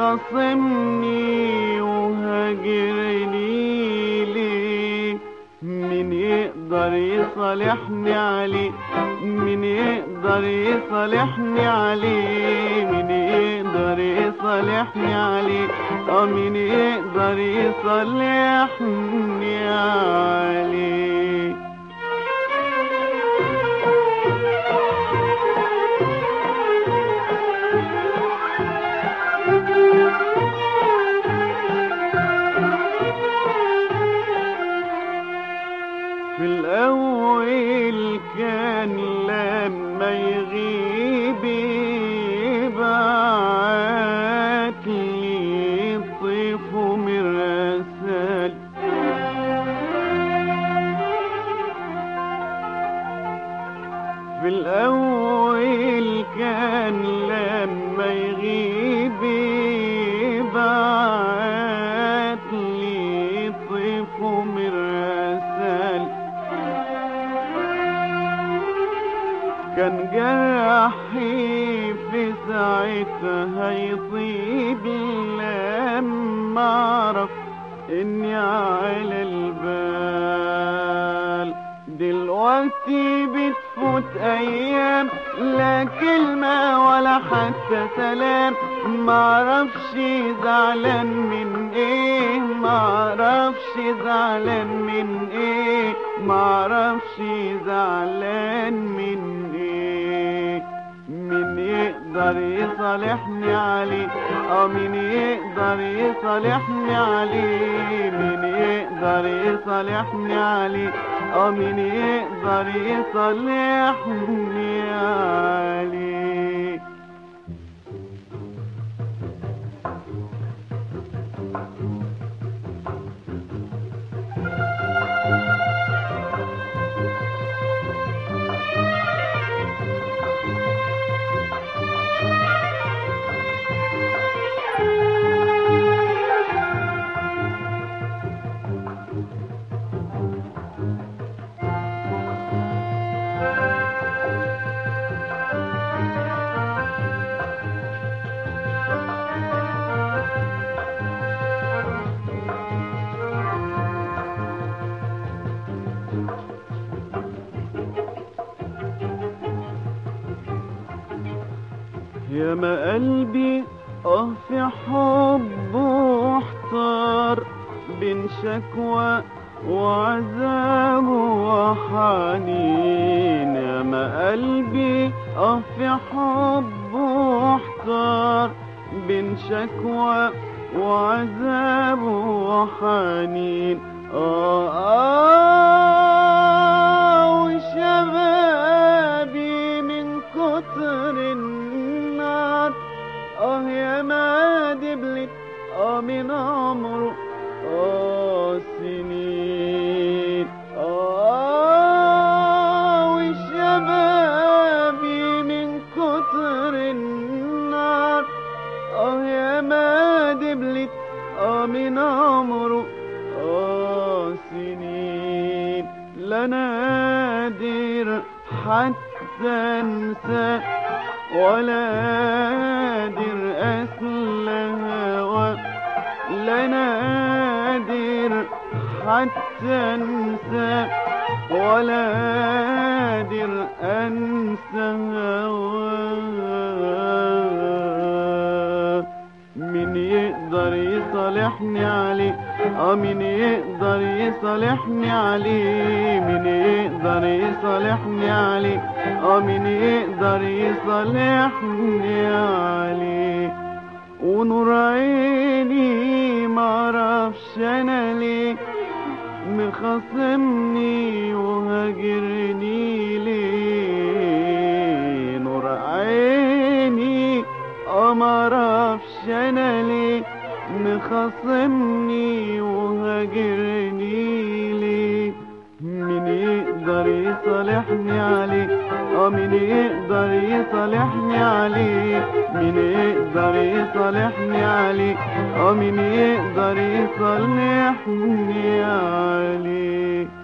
مخاصمني وهاجرني ليه؟ مين يقدر يصالحني عليه؟ مين يقدر يصالحني عليه؟ مين يقدر يصالحني عليه؟ مين يقدر يصالحني عليه؟ في الأول كان لما يغيب يبعتلي طيف مرسال، في الأول كان لما يغيب يبعتلي طيف مرسال، كان جرحي في ساعتها يطيب لما اعرف اني على البال. دلوقتي بتفوت ايام لا كلمة ولا حتى سلام، معرفش زعلان من ايه، معرفش زعلان من ايه، معرفش زعلان من ايه. مين يقدر يصالحني عليه؟ مين يقدر يصالحني عليه؟ مين يقدر يصالحني عليه؟ مين يقدر يصالحني عليه؟ يا ما قلبي في حبه احتار بين شكوى وعذاب وحنين، يا ما قلبي في حبه احتار بين شكوى وعذاب وحنين. وشبابي من كتر النار يا ما دبلت من عمره سنين. وشبابي من كتر النار يا ما دبلت من عمره سنين. لا نادر حتى انسى ولا قادر أسلى هوى، لا نادر حتى انسى ولا قادر انسى هواه. مين يقدر يصالحني عليه؟ مين يقدر يصالحني عليه؟ مين يقدر يصالحني عليه؟ مين يقدر يصالحني عليه؟ ونور عيني معرفش انا ليه مخاصمني وهاجرني ليه؟ نور عيني معرفش انا ليه مخاصمني وهاجرني ليه؟ مين يقدر يصالحني عليه؟ مين يقدر يصالحني عليه؟ مين يقدر يصالحني عليه؟ مين يقدر يصالحني عليه؟